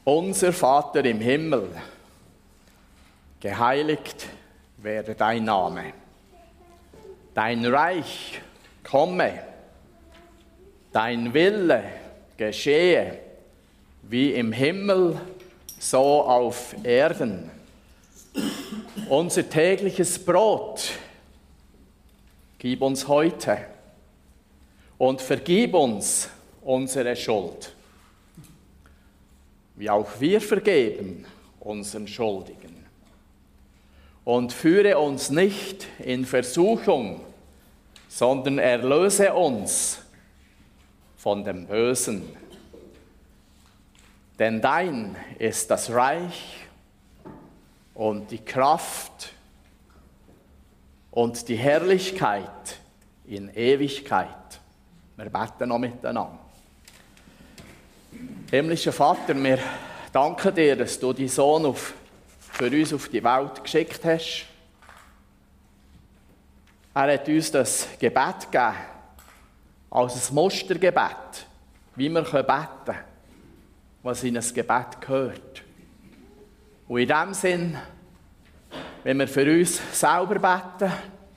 Unser Vater im Himmel, geheiligt werde dein Name. Dein Reich komme, dein Wille geschehe, wie im Himmel, so auf Erden. Unser tägliches Brot gib uns heute und vergib uns unsere Schuld, wie auch wir vergeben unseren Schuldigen. Und führe uns nicht in Versuchung, sondern erlöse uns von dem Bösen. Denn dein ist das Reich und die Kraft und die Herrlichkeit in Ewigkeit. Wir beten noch miteinander. Himmlischer Vater, wir danken dir, dass du deinen Sohn für uns auf die Welt geschickt hast. Er hat uns das Gebet gegeben, als ein Mustergebet, wie wir beten können, was in ein Gebet gehört. Und in diesem Sinn, wenn wir für uns selber beten,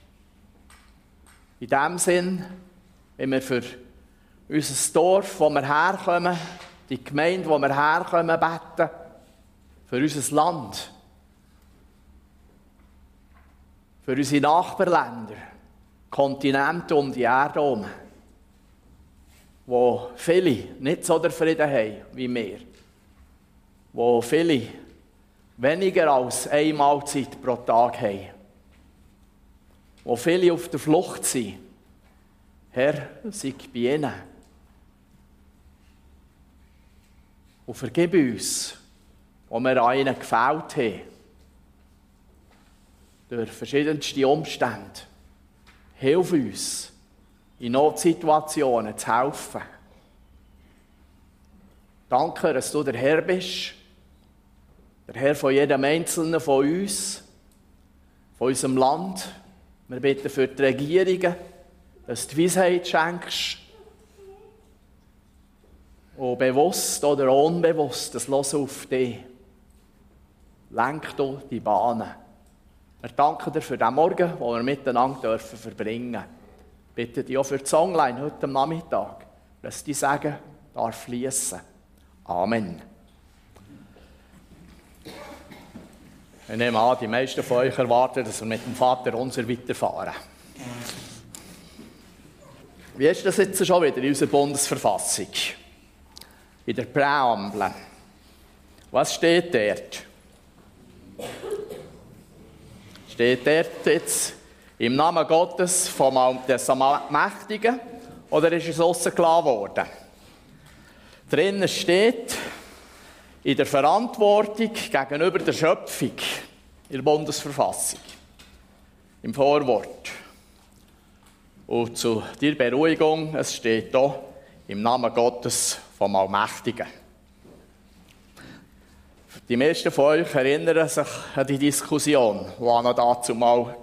in diesem Sinn, wenn wir für unser Dorf, wo wir herkommen, die Gemeinde, wo wir herkommen, beten, für unser Land, für unsere Nachbarländer, Kontinente um die Erde herum, wo viele nicht so den Frieden haben wie wir, wo viele weniger als eine Mahlzeit pro Tag haben, wo viele auf der Flucht sind. Herr, sei bei ihnen. Und vergib uns, wo wir an ihnen gefällt haben, durch verschiedenste Umstände. Hilf uns, in Notsituationen zu helfen. Danke, dass du der Herr bist, der Herr von jedem Einzelnen von uns, von unserem Land. Wir bitten für die Regierungen, dass du die Weisheit schenkst. Und bewusst oder unbewusst, das Hören auf dich. Lenk du die Bahnen. Wir danken dir für den Morgen, den wir miteinander verbringen dürfen. Bitte dich auch für die Songline heute am Nachmittag, dass die Segen darf fließen. Amen. Ich nehme an, die meisten von euch erwarten, dass wir mit dem Vater unser weiterfahren. Wie ist das jetzt schon wieder in unserer Bundesverfassung? In der Präambel. Was steht dort? Steht dort jetzt im Namen Gottes des Allmächtigen oder ist es rausgelassen worden? Drinnen steht, in der Verantwortung gegenüber der Schöpfung, in der Bundesverfassung, im Vorwort. Und zu der Beruhigung, es steht hier, im Namen Gottes vom Allmächtigen. Die meisten von euch erinnern sich an die Diskussion, die noch dazu mal war.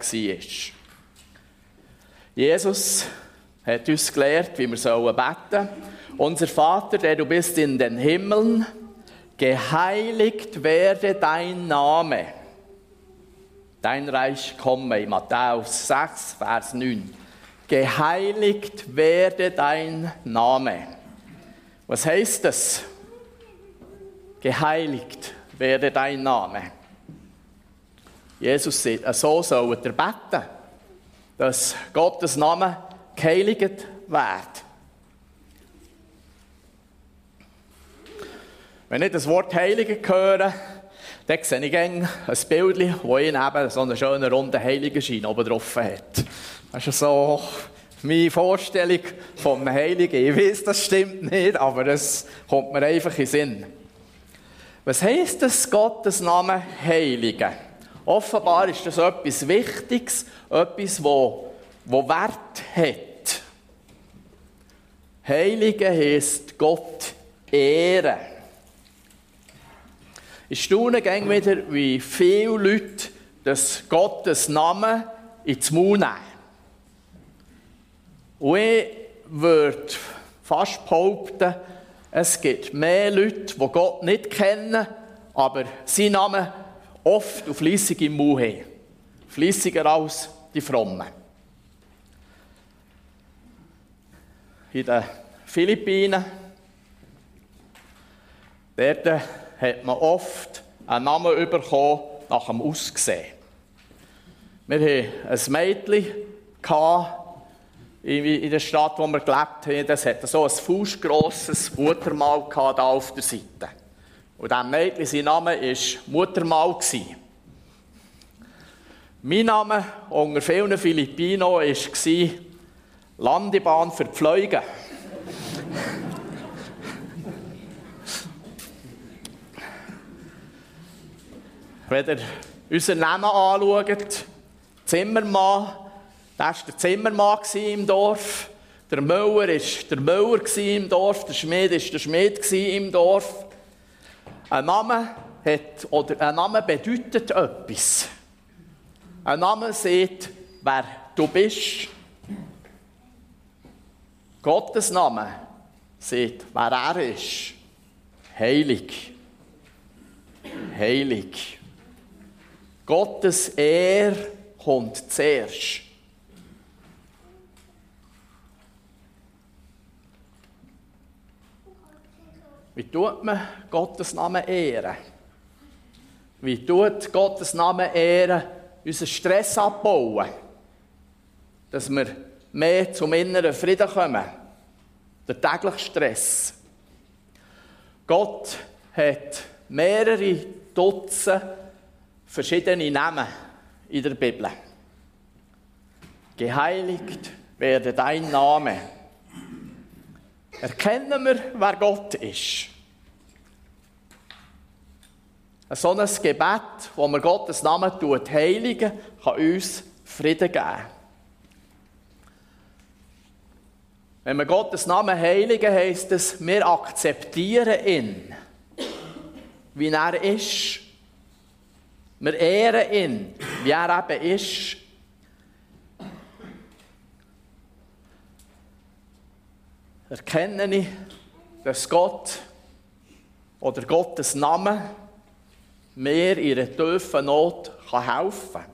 Jesus hat uns gelehrt, wie wir beten sollen. Unser Vater, der du bist in den Himmeln, geheiligt werde dein Name. Dein Reich komme, in Matthäus 6, Vers 9. Geheiligt werde dein Name. Was heißt das? Geheiligt werde dein Name. Jesus sagt, so sollt ihr beten, dass Gottes Name geheiligt wird. Wenn ich das Wort Heiligen höre, dann sehe ich ein Bild, wo ihn eben so einen schönen runden Heiligenschein oben drauf hat. Das ist so meine Vorstellung vom Heiligen. Ich weiß, das stimmt nicht, aber das kommt mir einfach in den Sinn. Was heisst das, Gottes Namen heiligen? Offenbar ist das etwas Wichtiges, etwas, wo Wert hat. Heiligen heisst Gott ehren. Ich staune gerne wieder, wie viele Leute das Gottes Namen ins Maul nehmen. Und ich würde fast behaupten, Es gibt mehr Leute, die Gott nicht kennen, aber seinen Namen oft und fleissig im Mund haben. Fleissiger als die Frommen. In den Philippinen, dort hat man oft einen Namen bekommen nach dem Aussehen. Wir hatten ein Mädchen in der Stadt, wo wir gelebt haben. Das hatte so ein fußgrosses Muttermal hier auf der Seite. Und diesem Mädchen, sein Name war Muttermal. Mein Name unter vielen Filipinos war Landebahn für die Pflaugen. Wenn ihr unseren Namen anschaut, Zimmermann, das war der Zimmermann im Dorf, der Müller war der Müller im Dorf, der Schmied war der Schmied im Dorf. Ein Name bedeutet etwas. Ein Name sagt, wer du bist. Gottes Name sagt, wer er ist. Heilig. Heilig. Gottes Ehre kommt zuerst. Wie tut man Gottes Namen ehren? Wie tut Gottes Namen ehren, unseren Stress abbauen? Dass wir mehr zum inneren Frieden kommen. Der tägliche Stress. Gott hat mehrere Dutzend verschiedene Namen in der Bibel. Geheiligt werde dein Name. Erkennen wir, wer Gott ist. So ein Gebet, wo wir Gottes Namen heiligen, kann uns Frieden geben. Wenn wir Gottes Namen heiligen, heisst es, wir akzeptieren ihn, wie er ist. Wir ehren ihn, wie er eben ist. Erkenne ich, dass Gott oder Gottes Name mir in einer tiefen Not helfen kann.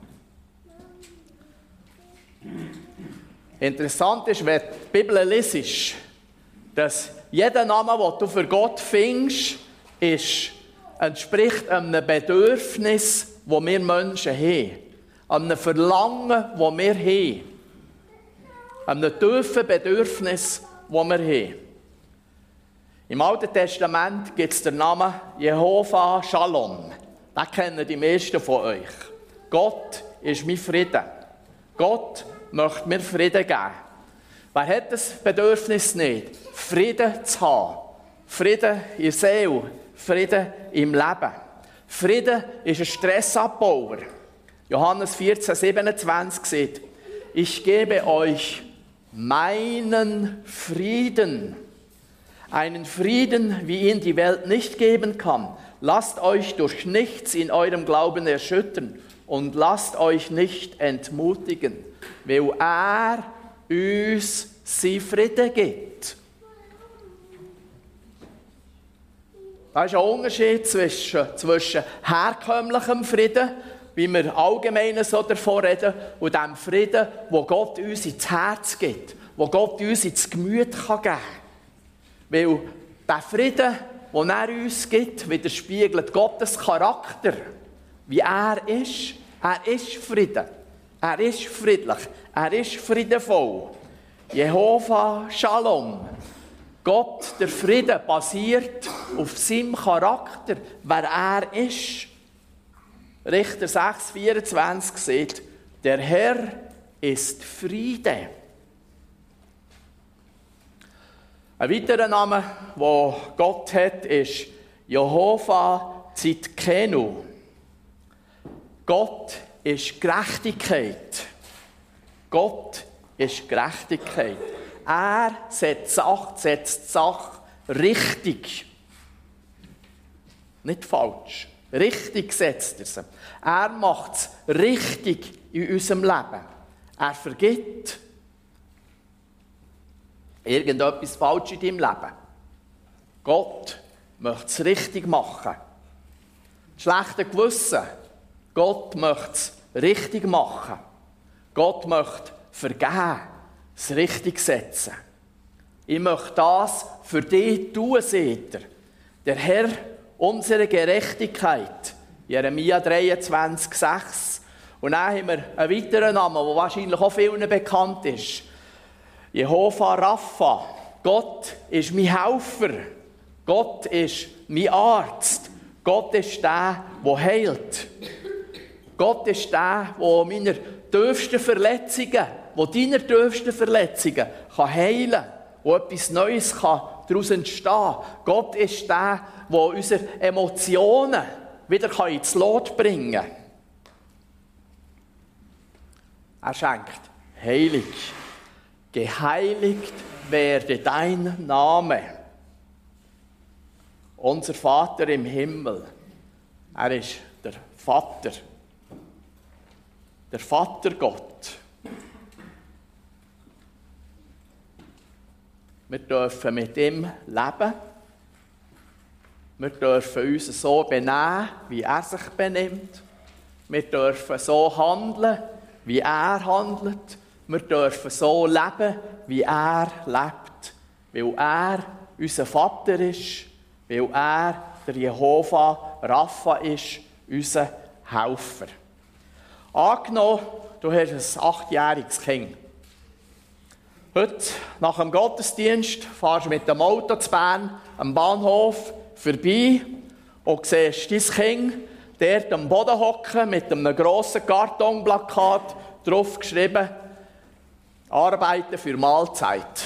Interessant ist, wenn du die Bibel liest, dass jeder Name, den du für Gott findest, entspricht einem Bedürfnis, das wir Menschen haben. Einem Verlangen, das wir haben. Einem tiefen Bedürfnis, das wir haben. Im Alten Testament gibt es den Namen Jehova Shalom. Den kennen die meisten von euch. Gott ist mein Frieden. Gott möchte mir Frieden geben. Wer hat das Bedürfnis nicht, Frieden zu haben? Frieden in der Seele, Frieden im Leben. Frieden ist ein Stressabbauer. Johannes 14,27 sagt, ich gebe euch meinen Frieden. Einen Frieden, wie ihn die Welt nicht geben kann. Lasst euch durch nichts in eurem Glauben erschüttern und lasst euch nicht entmutigen, weil er uns seinen Frieden gibt. Da ist ein Unterschied zwischen herkömmlichem Frieden, wie wir allgemein so davon reden, und dem Frieden, wo Gott uns ins Herz gibt, wo Gott uns ins Gemüt geben kann. Weil der Frieden, den er uns gibt, widerspiegelt Gottes Charakter, wie er ist. Er ist Frieden. Er ist friedlich. Er ist friedenvoll. Jehova Shalom. Gott, der Frieden, basiert auf seinem Charakter, wer er ist. Richter 6,24 sagt, der Herr ist Friede. Ein weiterer Name, den Gott hat, ist Jehova Tzidkenu. Gott ist Gerechtigkeit. Gott ist Gerechtigkeit. Er setzt die Sache richtig. Nicht falsch. Richtig setzt er sie. Er macht es richtig in unserem Leben. Er vergibt irgendetwas falsch in deinem Leben. Gott möchte es richtig machen. Das schlechte Gewissen, Gott möchte es richtig machen. Gott möchte vergeben, es richtig setzen. Ich möchte das für dich tun, seht ihr. Der Herr, unsere Gerechtigkeit. Jeremia 23,6. Und dann haben wir einen weiteren Namen, der wahrscheinlich auch vielen bekannt ist. Jehova Rapha. Gott ist mein Helfer. Gott ist mein Arzt. Gott ist der, der heilt. Gott ist der, der meine tiefsten Verletzungen, deine tiefsten Verletzungen heilen kann, wo etwas Neues daraus entstehen kann. Gott ist der, der unsere Emotionen wieder ins Lot bringen kann. Er schenkt heilig. Geheiligt werde dein Name. Unser Vater im Himmel, er ist der Vater. Der Vater Gott. Wir dürfen mit ihm leben. Wir dürfen uns so benehmen, wie er sich benimmt. Wir dürfen so handeln, wie er handelt. Wir dürfen so leben, wie er lebt. Weil er unser Vater ist, weil er der Jehova Rapha ist, unser Helfer. Angenommen, du hast ein 8-jähriges Kind. Heute, nach dem Gottesdienst, fahrst du mit dem Auto zu Bern am Bahnhof vorbei und siehst dein Kind dort am Boden hocken mit einem grossen Kartonplakat drauf geschrieben: Arbeiten für Mahlzeit.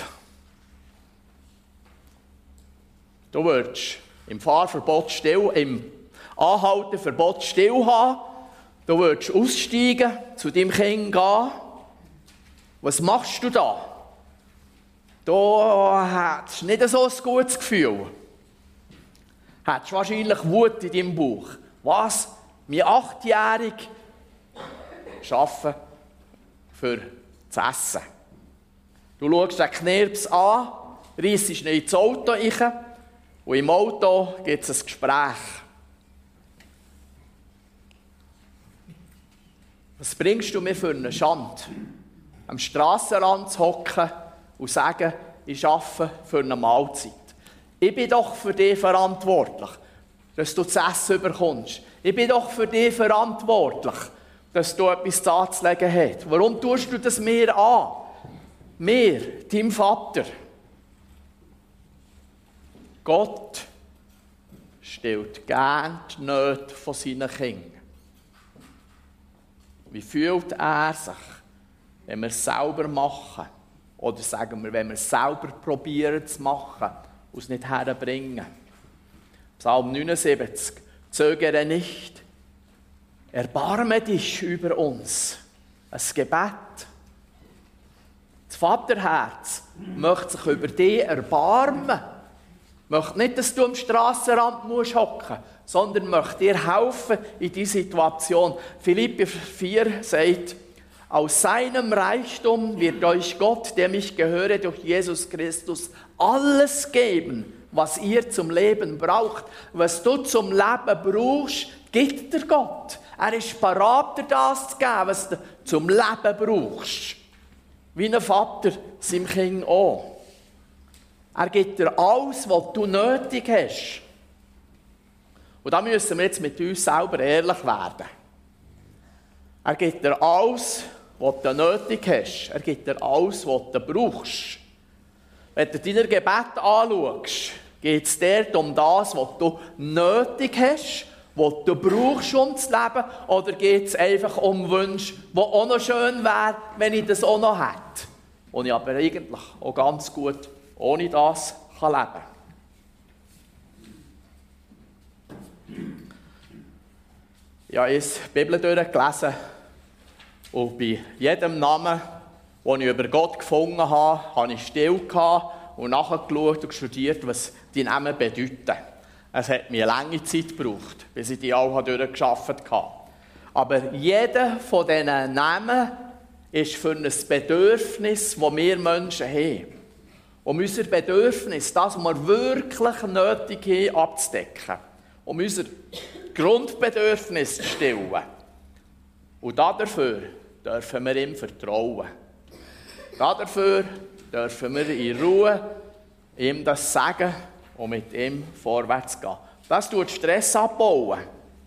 Du würdest im Fahrverbot still, im Anhalteverbot still haben. Du würdest aussteigen, zu deinem Kind gehen. Was machst du da? Du hättest nicht so ein gutes Gefühl. Du hättest wahrscheinlich Wut in deinem Bauch. Was? Mein 8-Jähriger arbeiten für das Essen. Du schaust den Knirps an, reissst ihn ins Auto rein und im Auto gibt es ein Gespräch. Was bringst du mir für eine Schande? Am Strassenrand zu hocken und sagen, ich arbeite für eine Mahlzeit. Ich bin doch für dich verantwortlich, dass du das Essen bekommst. Ich bin doch für dich verantwortlich, dass du etwas anzulegen hast. Warum tust du das mir an? Mir, deinem Vater. Gott stillt gern die Nöte von seinen Kindern. Wie fühlt er sich, wenn wir es selber machen? Oder sagen wir, wenn wir es selber probieren zu machen und es nicht herbringen? Psalm 79. Zögere nicht, erbarme dich über uns. Ein Gebet. Das Vaterherz möchte sich über dich erbarmen. Möchte nicht, dass du am Strassenrand hocken musst, sondern möchte dir helfen in dieser Situation. Philipper 4 sagt, aus seinem Reichtum wird euch Gott, dem ich gehöre, durch Jesus Christus alles geben, was ihr zum Leben braucht. Was du zum Leben brauchst, gibt dir Gott. Er ist parat, dir das zu geben, was du zum Leben brauchst. Wie ein Vater seinem Kind auch. Er gibt dir alles, was du nötig hast. Und da müssen wir jetzt mit uns selber ehrlich werden. Er gibt dir alles, was du nötig hast. Er gibt dir alles, was du brauchst. Wenn du deine Gebete anschaust, geht es dort um das, was du nötig hast, was du brauchst, um zu leben, oder geht es einfach um Wünsche, die auch noch schön wäre, wenn ich das auch noch hätte. Und ich aber eigentlich auch ganz gut ohne das kann leben. Ich habe die Bibel durchgelesen und bei jedem Namen, den ich über Gott gefunden habe, habe ich still gehabt und nachgeschaut und studiert, was die Namen bedeuten. Es hat mir eine lange Zeit gebraucht, bis ich die alle durchgearbeitet habe. Aber jeder von diesen Namen ist für ein Bedürfnis, das wir Menschen haben. um unser Bedürfnis, das, was wir wirklich nötig haben, abzudecken. Um unser Grundbedürfnis zu stillen. Und dafür dürfen wir ihm vertrauen. Dafür dürfen wir in Ruhe ihm das sagen und mit ihm vorwärts gehen. Das tut Stress abbauen.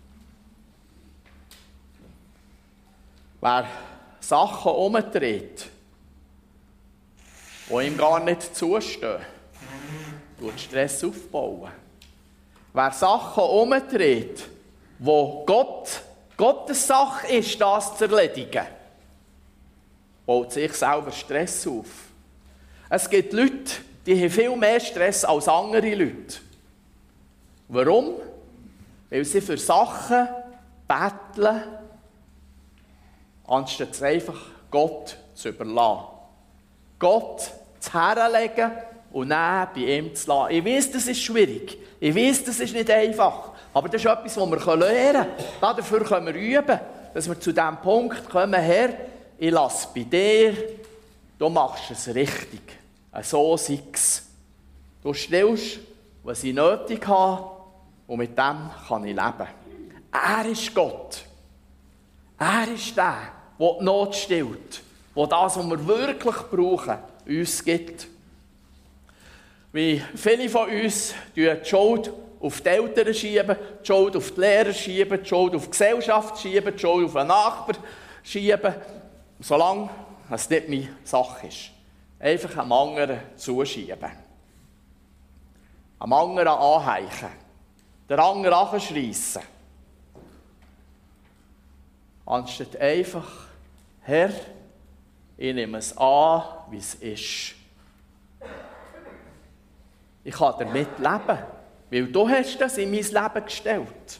Wer Sachen umdreht, die ihm gar nicht zustehen, tut Stress aufbauen. Wer Sachen umdreht, wo Gottes Sache ist, das zu erledigen, baut sich selber Stress auf. Es gibt Leute, die haben viel mehr Stress als andere Leute. Warum? Weil sie für Sachen betteln, anstatt es einfach Gott zu überlassen. Gott zu herlegen und dann bei ihm zu lassen. Ich weiss, das ist schwierig. Ich weiss, das ist nicht einfach. Aber das ist etwas, was wir lernen können. Dafür können wir üben, dass wir zu diesem Punkt kommen, Herr, ich lasse bei dir, du machst es richtig. So sei es. Du stellst, was ich nötig habe, und mit dem kann ich leben. Er ist Gott. Er ist der die Not stillt, der das, was wir wirklich brauchen, uns gibt. Wie viele von uns die Schuld auf die Eltern schieben, die Schuld auf die Lehrer schieben, die Schuld auf die Gesellschaft schieben, die Schuld auf einen Nachbarn schieben, solange es nicht meine Sache ist. Einfach einem anderen zuschieben. Einem anderen anheichen. Den anderen anschreissen. Anstatt einfach, Herr, ich nehme es an, wie es ist. Ich kann damit leben, weil du hast das in mein Leben gestellt.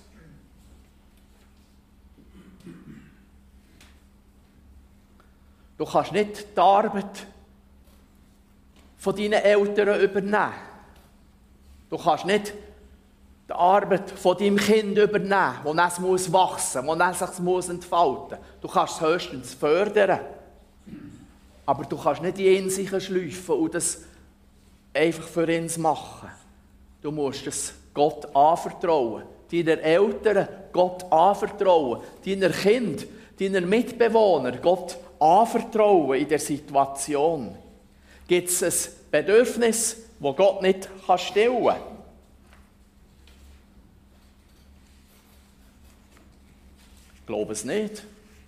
Du kannst nicht die Arbeit von deinen Eltern übernehmen. Du kannst nicht die Arbeit von deinem Kind übernehmen, wo es muss wachsen muss, wo es sich muss entfalten muss. Du kannst es höchstens fördern. Aber du kannst nicht in sich schleifen und das einfach für ihn machen. Du musst es Gott anvertrauen. Deinen Eltern Gott anvertrauen. Deinen Kind, deinen Mitbewohnern Gott anvertrauen in der Situation. Gibt es ein Bedürfnis, das Gott nicht stillen kann? Ich glaube es nicht.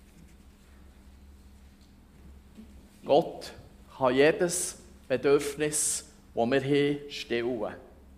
Gott kann jedes Bedürfnis, das wir haben, stillen.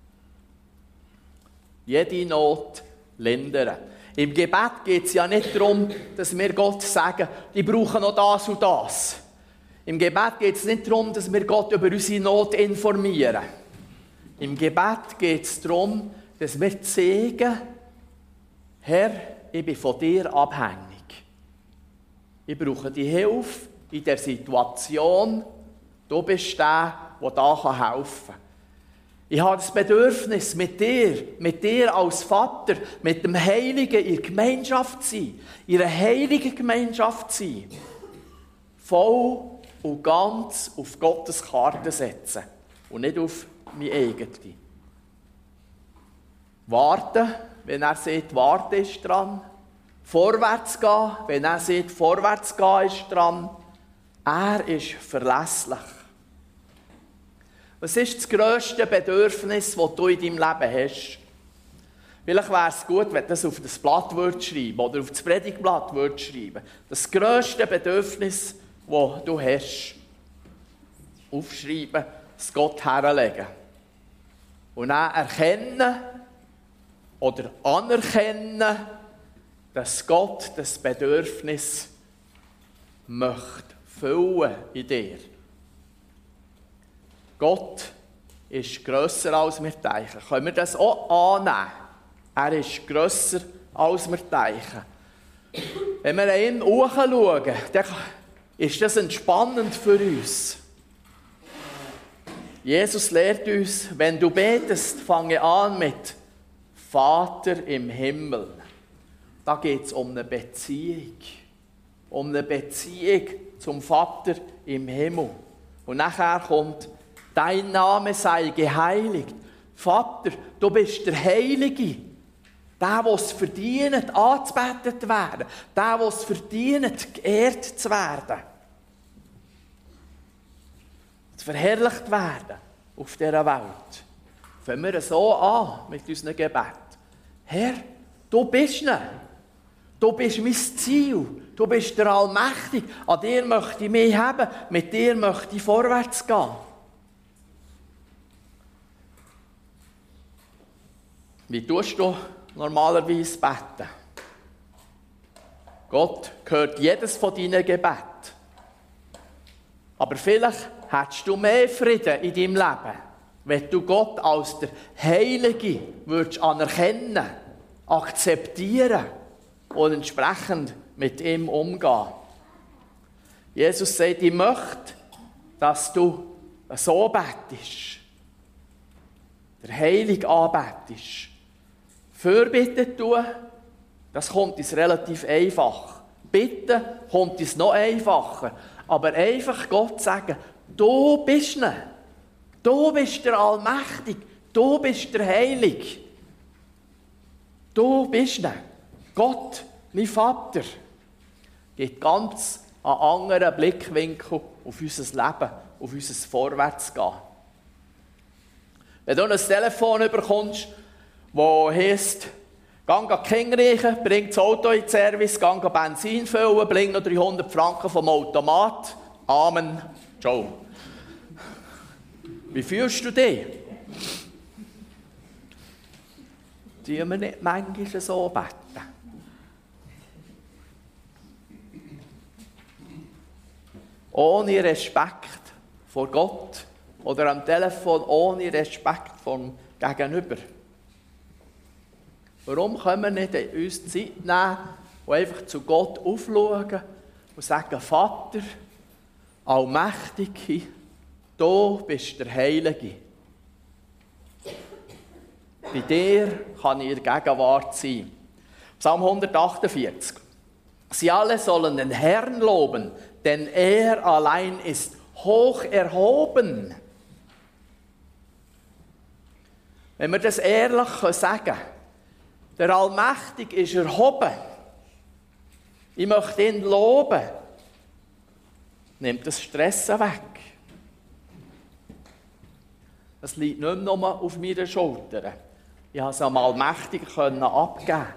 Jede Not lindern. Im Gebet geht es ja nicht darum, dass wir Gott sagen, ich brauche noch das und das. Im Gebet geht es nicht darum, dass wir Gott über unsere Not informieren. Im Gebet geht es darum, dass wir zeigen, Herr, ich bin von dir abhängig. Ich brauche die Hilfe in der Situation. Du bist der da helfen kann. Ich habe das Bedürfnis, mit dir als Vater, mit dem Heiligen in der Gemeinschaft zu sein, in einer heiligen Gemeinschaft zu sein. Voll und ganz auf Gottes Karte setzen und nicht auf meine eigene. Warten, wenn er sagt, warten ist dran. Vorwärts gehen, wenn er sagt, vorwärts gehen ist dran. Er ist verlässlich. Was ist das grösste Bedürfnis, das du in deinem Leben hast? Vielleicht wäre es gut, wenn du das auf das Blatt schreiben oder auf das Predigtblatt schreiben. Das grösste Bedürfnis, das du hast. Aufschreiben, es Gott herlegen. Und dann erkennen oder anerkennen, dass Gott das Bedürfnis möchte füllen in dir. Gott ist grösser, als wir denken. Können wir das auch annehmen? Er ist grösser, als wir denken. Wenn wir an ihn hochschauen, dann ist das entspannend für uns. Jesus lehrt uns, wenn du betest, fange an mit Vater im Himmel. Da geht es um eine Beziehung. Um eine Beziehung zum Vater im Himmel. Und nachher kommt Dein Name sei geheiligt. Vater, du bist der Heilige. Der, der es verdient, angebetet zu werden. Der, der es verdient, geehrt zu werden. Zu verherrlicht werden auf dieser Welt. Fangen wir so an mit unserem Gebet. Herr, du bist ihn. Du bist mein Ziel. Du bist der Allmächtige. An dir möchte ich mich haben. Mit dir möchte ich vorwärts gehen. Wie tust du normalerweise beten? Gott hört jedes von deinen Gebeten. Aber vielleicht hättest du mehr Frieden in deinem Leben, wenn du Gott als der Heilige würdest anerkennen, akzeptieren und entsprechend mit ihm umgehen. Jesus sagt, ich möchte, dass du so betest, der Heilige anbetest. Fürbitte tun, das kommt uns relativ einfach. Bitten kommt uns noch einfacher. Aber einfach Gott sagen, du bist ihn. Du bist der Allmächtige. Du bist der Heilige. Du bist ihn. Gott, mein Vater, gibt ganz einen anderen Blickwinkel auf unser Leben, auf unser Vorwärtsgehen. Wenn du ein Telefon bekommst, das heisst, geh die Kinder reichen, bring das Auto in den Service, geh Benzin füllen, bring noch 300 Franken vom Automat. Amen. Ciao. Wie fühlst du dich? Tun wir nicht manchmal so beten? Ohne Respekt vor Gott oder am Telefon ohne Respekt vom Gegenüber. Warum können wir nicht uns Zeit nehmen und einfach zu Gott aufschauen und sagen, Vater, Allmächtige, du bist der Heilige. Bei dir kann ich in der Gegenwart sein. Psalm 148. Sie alle sollen den Herrn loben, denn er allein ist hoch erhoben. Wenn wir das ehrlich sagen können, der Allmächtige ist erhoben. Ich möchte ihn loben. Nimmt das Stress weg. Es liegt nicht nur auf meinen Schultern. Ich konnte es am Allmächtigen abgeben.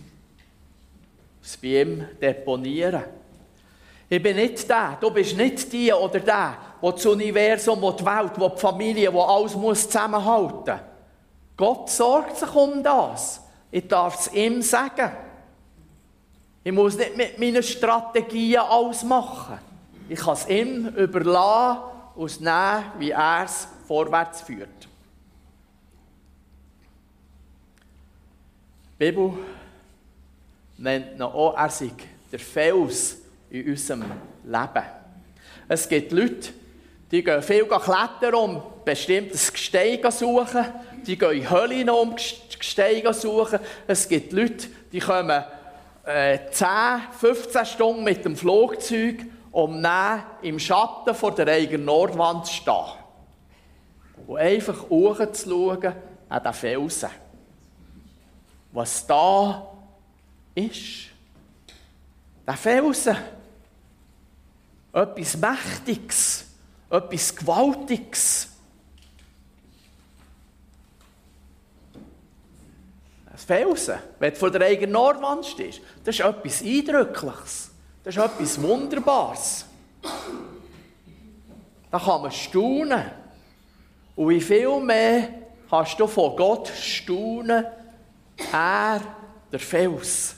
Es bei ihm deponieren. Ich bin nicht der, du bist nicht die oder der das Universum, die Welt, die Familie, die alles zusammenhalten muss. Gott sorgt sich um das. Ich darf es ihm sagen. Ich muss nicht mit meinen Strategien alles machen. Ich kann es ihm überlassen und es nehmen, wie er es vorwärts führt. Die Bibel nennt ihn auch, er sei der Fels in unserem Leben. Es gibt Leute, die gehen viel klettern, um bestimmtes Gestein suchen. Die gehen in Höhlen, um Gestein suchen. Es gibt Leute, die kommen 10, 15 Stunden mit dem Flugzeug, um dann im Schatten vor der eigenen Nordwand zu stehen. Und einfach hochzuschauen an den Felsen. Was da ist. Der Felsen. Etwas Mächtiges. Etwas Gewaltiges. Das Felsen, wenn du vor der eigenen Nordwand stehst, das ist etwas Eindrückliches. Das ist etwas Wunderbares. Da kann man staunen. Und wie viel mehr kannst du von Gott staunen, er, der Fels.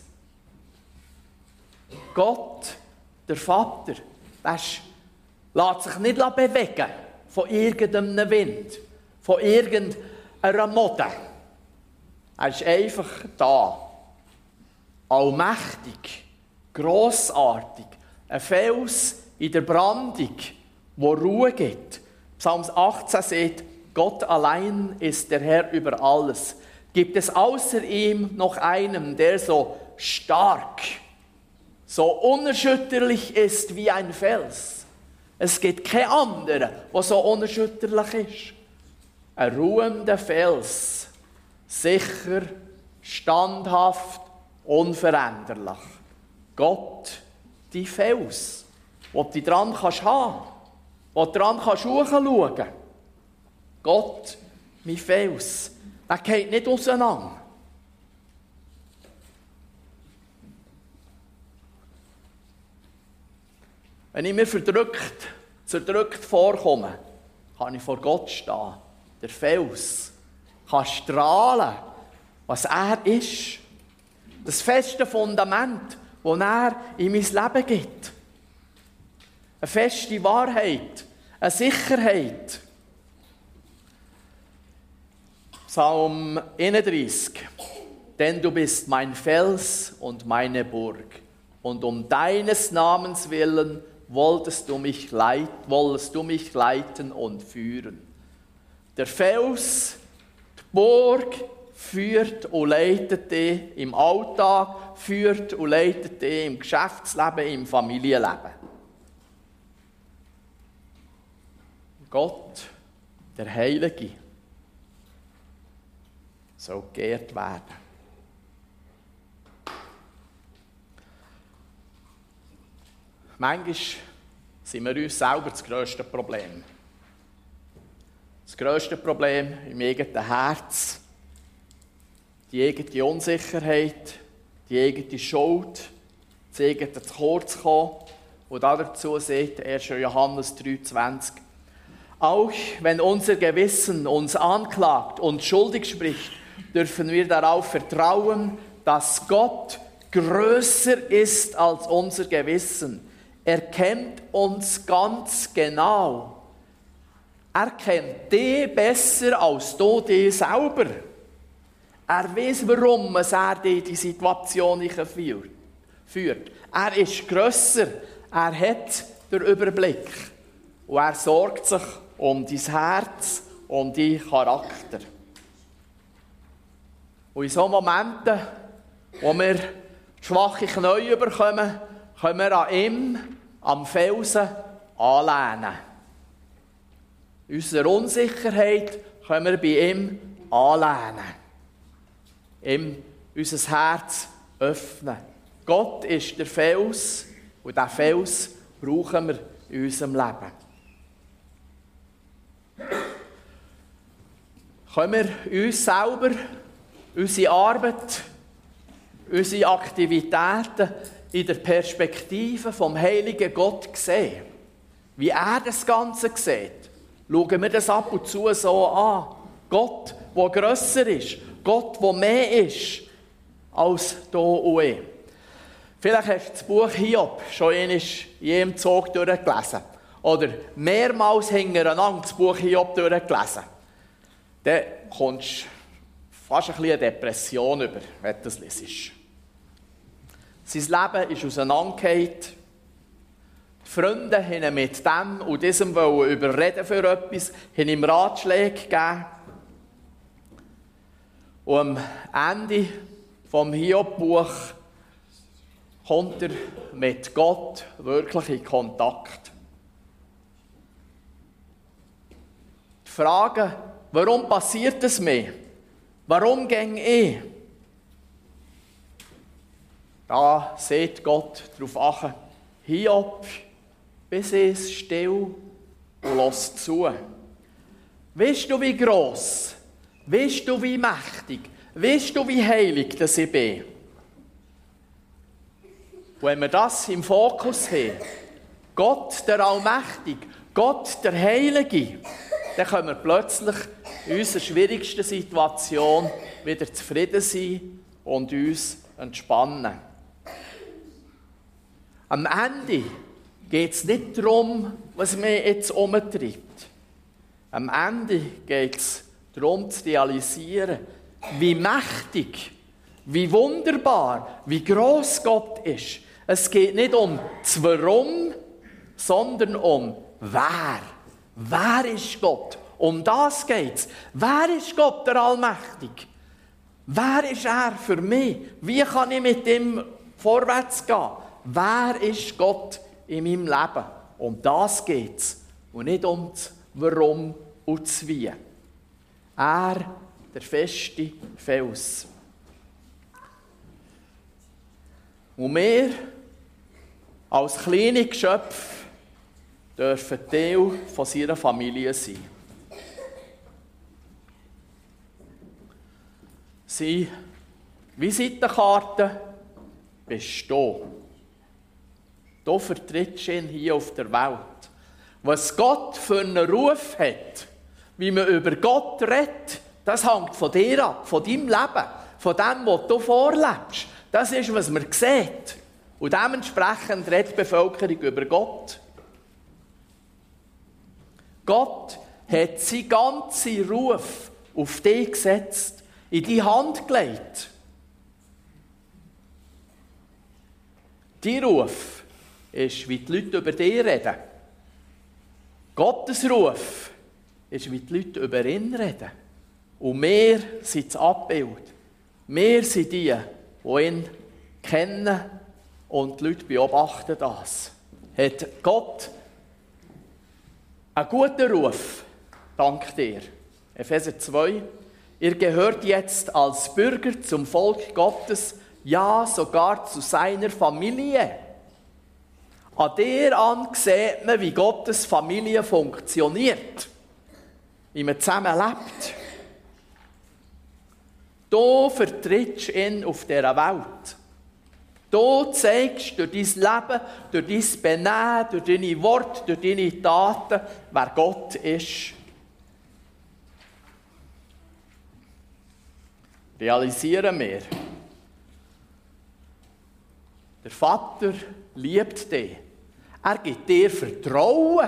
Gott, der Vater, lässt sich nicht bewegen von irgendeinem Wind, von irgendeiner Mode. Er ist einfach da. Allmächtig, grossartig, ein Fels in der Brandung, wo Ruhe gibt. Psalm 18 sagt, Gott allein ist der Herr über alles. Gibt es außer ihm noch einen, der so stark, so unerschütterlich ist wie ein Fels? Es gibt keinen anderen, der so unerschütterlich ist. Ein ruhender Fels, sicher, standhaft, unveränderlich. Gott, dein Fels, wo du dran kannst haben, wo du dran kannst schauen. Gott, mein Fels, der geht nicht auseinander. Wenn ich mir zerdrückt vorkomme, kann ich vor Gott stehen. Der Fels kann strahlen, was er ist. Das feste Fundament, das er in mein Leben gibt. Eine feste Wahrheit, eine Sicherheit. Psalm 31. Denn du bist mein Fels und meine Burg. Und um deines Namens willen wolltest du mich leiten und führen. Der Fels, die Burg, führt und leitet dich im Alltag, führt und leitet dich im Geschäftsleben, im Familienleben. Gott, der Heilige, soll geehrt werden. Manchmal sind wir uns selber das grösste Problem. Das grösste Problem im eigenen Herz, die eigene Unsicherheit, die eigene Schuld, das eigene zu kurz kommen. Und dazu sagt 1. Johannes 3,20: Auch wenn unser Gewissen uns anklagt und schuldig spricht, dürfen wir darauf vertrauen, dass Gott größer ist als unser Gewissen. Er kennt uns ganz genau. Er kennt dich besser als du dich selber. Er weiß, warum er dich in die Situation führt. Er ist grösser. Er hat den Überblick. Und er sorgt sich um dein Herz, um deinen Charakter. Und in solchen Momenten, wo wir schwache Knie bekommen, können wir an ihm, am Felsen, anlehnen. Unsere Unsicherheit können wir bei ihm anlehnen. Ihm unser Herz öffnen. Gott ist der Fels und diesen Fels brauchen wir in unserem Leben. Können wir uns selber, unsere Arbeit, unsere Aktivitäten in der Perspektive vom heiligen Gott sehen? Wie er das Ganze sieht, schauen wir das ab und zu so an. Gott, der grösser ist, Gott, der mehr ist als da und ich. Vielleicht hast du das Buch Hiob schon in jedem Zug durchgelesen. Oder mehrmals hintereinander das Buch Hiob durchgelesen. Dann kommst du fast ein bisschen eine Depression über, wenn du das liest. Sein Leben ist auseinandergefallen. Die Freunde haben ihn mit dem und diesem überreden für etwas, haben ihm Ratschläge gegeben. Und am Ende des Hiob-Buch kommt er mit Gott wirklich in Kontakt. Die Frage, warum passiert es mir? Warum ging ich? Da sieht Gott darauf achten: Hiob, bis es still und lass zu. Weißt du, wie gross? Weißt du, wie mächtig? Weißt du, wie heilig das ich bin? Und wenn wir das im Fokus haben, Gott der Allmächtige, Gott der Heilige, dann können wir plötzlich in unserer schwierigsten Situation wieder zufrieden sein und uns entspannen. Am Ende geht es nicht darum, was mich jetzt umtreibt. Am Ende geht es darum zu realisieren, wie mächtig, wie wunderbar, wie gross Gott ist. Es geht nicht um das Warum, sondern um wer. Wer ist Gott? Um das geht es. Wer ist Gott, der Allmächtige? Wer ist er für mich? Wie kann ich mit ihm vorwärts gehen? Wer ist Gott in meinem Leben? Um das geht es und nicht um das Warum und das Wie. Er, der feste Fels. Und wir, als kleine Geschöpfe, dürfen Teil von seiner Familie sein. Seine Visitenkarte bist du. Du vertrittst ihn hier auf der Welt. Was Gott für einen Ruf hat, wie man über Gott redet, das hängt von dir ab, von deinem Leben, von dem, was du vorlebst. Das ist, was man sieht. Und dementsprechend redet die Bevölkerung über Gott. Gott hat seinen ganzen Ruf auf dich gesetzt, in die Hand gelegt. Dein Ruf ist, wie die Leute über dich reden. Gottes Ruf ist, wie die Leute über ihn reden. Und wir sind das Abbild. Wir sind die ihn kennen und die Leute beobachten das. Hat Gott einen guten Ruf, dank dir. Epheser 2. Ihr gehört jetzt als Bürger zum Volk Gottes, ja sogar zu seiner Familie. An dir an sieht man, wie Gottes Familie funktioniert, wie man zusammen lebt. Du vertrittst ihn auf dieser Welt. Du zeigst durch dein Leben, durch dein Benehmen, durch deine Worte, durch deine Taten, wer Gott ist. Realisieren wir. Der Vater liebt dich. Er gibt dir Vertrauen,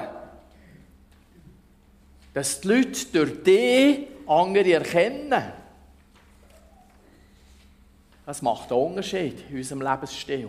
dass die Leute durch dich andere erkennen. Das macht einen Unterschied in unserem Lebensstil.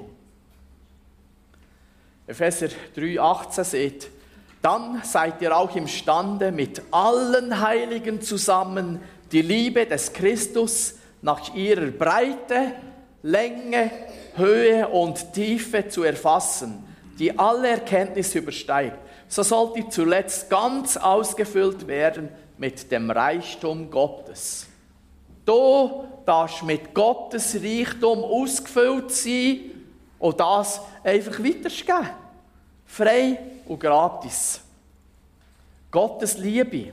Epheser 3,18 sagt, dann seid ihr auch imstande, mit allen Heiligen zusammen die Liebe des Christus nach ihrer Breite, Länge, Höhe und Tiefe zu erfassen, die alle Erkenntnis übersteigt. So sollt ihr zuletzt ganz ausgefüllt werden mit dem Reichtum Gottes. Du darfst mit Gottes Reichtum ausgefüllt sein und das einfach weitergeben. Frei und gratis. Gottes Liebe.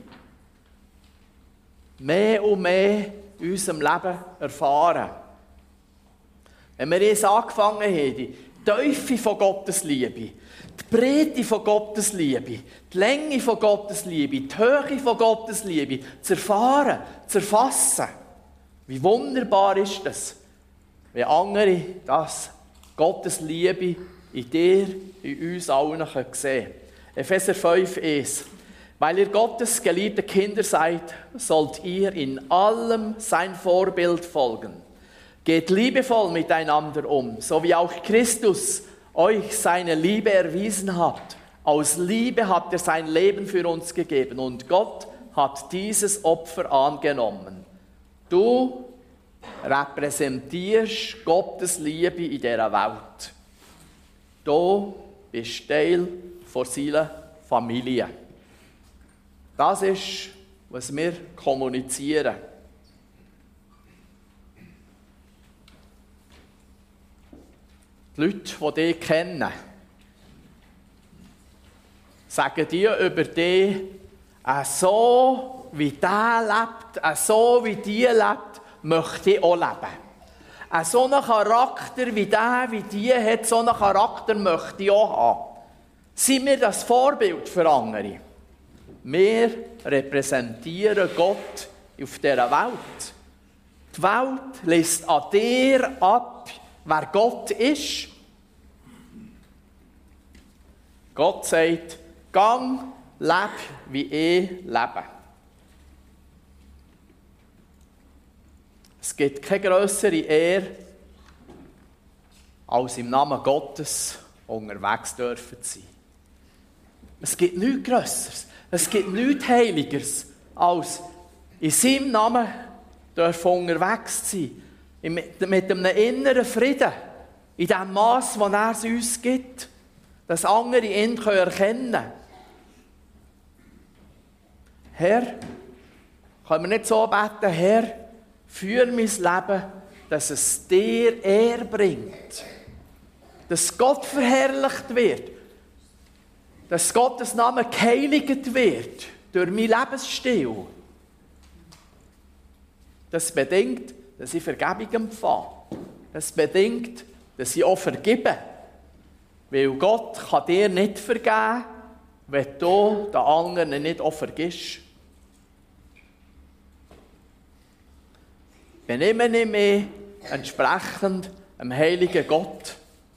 Mehr und mehr in unserem Leben erfahren. Wenn wir jetzt angefangen haben, die Tiefe von Gottes Liebe, die Breite von Gottes Liebe, die Länge von Gottes Liebe, die Höhe von Gottes Liebe zu erfahren, zu erfassen. Wie wunderbar ist das, wenn andere das, Gottes Liebe in dir, in uns allen sehen können. Epheser 5,1 Weil ihr Gottes geliebte Kinder seid, sollt ihr in allem sein Vorbild folgen. Geht liebevoll miteinander um, so wie auch Christus euch seine Liebe erwiesen hat. Aus Liebe hat er sein Leben für uns gegeben und Gott hat dieses Opfer angenommen. Du repräsentierst Gottes Liebe in dieser Welt. Du bist Teil von seiner Familie. Das ist, was wir kommunizieren. Die Leute, die dich kennen, sagen dir über dich, so wie der lebt, so wie die lebt, möchte ich auch leben. So einen Charakter wie der, wie die hat, so einen Charakter möchte ich auch haben. Sind wir das Vorbild für andere? Wir repräsentieren Gott auf dieser Welt. Die Welt lässt an dir ab, wer Gott ist. Gott sagt, gang, leb, wie ich lebe. Es gibt keine grössere Ehre, als im Namen Gottes unterwegs dürfen zu sein. Es gibt nichts Grösseres, es gibt nichts Heiligeres, als in seinem Namen dürfen unterwegs zu sein. Mit einem inneren Frieden, in dem Maß, das er es uns gibt. dass andere ihn erkennen können. Herr, können wir nicht so beten, Herr, führe mein Leben, dass es dir Ehre bringt. Dass Gott verherrlicht wird. Dass Gottes Name geheiligt wird durch meinen Lebensstil. Das bedingt, dass ich Vergebung empfange. Das bedingt, dass ich auch vergebe. Weil Gott kann dir nicht vergeben, wenn du den anderen nicht auch vergisst. Benimme ich mich entsprechend dem heiligen Gott.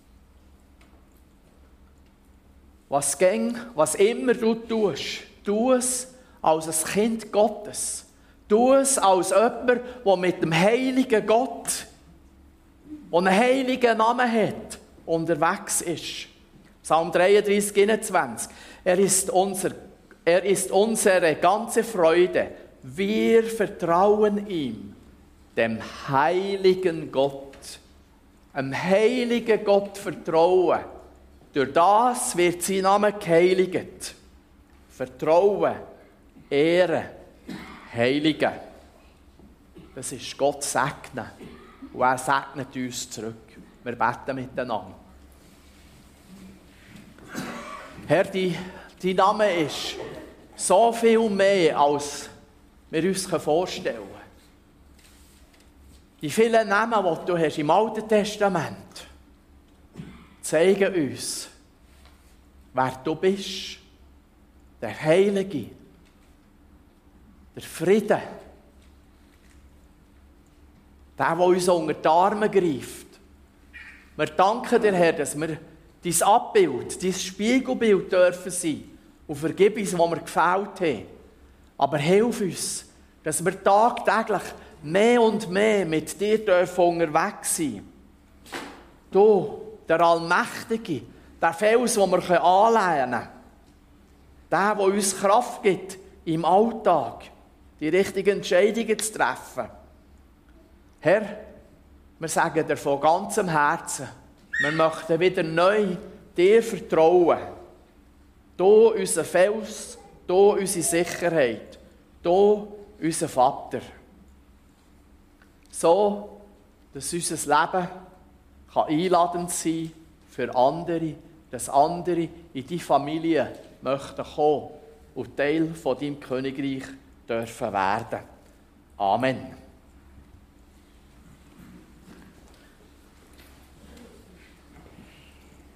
Was immer du tust, tu es als ein Kind Gottes. Tu es als jemand, der mit dem heiligen Gott, der einen heiligen Namen hat, unterwegs ist. Psalm 33, 21. Er ist unsere ganze Freude. Wir vertrauen ihm, dem heiligen Gott. Einem heiligen Gott vertrauen. Durch das wird sein Name geheiligt. Vertrauen, Ehre, Heiligen. Das ist Gott segnen. Und er segnet uns zurück. Wir beten miteinander. Herr, dein Name ist so viel mehr, als wir uns vorstellen können. Die vielen Namen, die du hast im Alten Testament, zeigen uns, wer du bist. Der Heilige, der Friede, der uns unter die Arme greift. Wir danken dir, Herr, dass wir dein Abbild, dein Spiegelbild dürfen sein und vergib uns, wo wir gefällt haben. Aber hilf uns, dass wir tagtäglich mehr und mehr mit dir dürfen unterwegs sein. Du, der Allmächtige, der Fels, den wir anlehnen können. Der uns Kraft gibt, im Alltag die richtigen Entscheidungen zu treffen. Herr, wir sagen dir von ganzem Herzen, wir möchten wieder neu dir vertrauen. Du, unser Fels, du, unsere Sicherheit, du, unser Vater. So, dass unser Leben einladend sein kann für andere, dass andere in die Familie möchten kommen und Teil von deinem Königreich dürfen werden. Amen.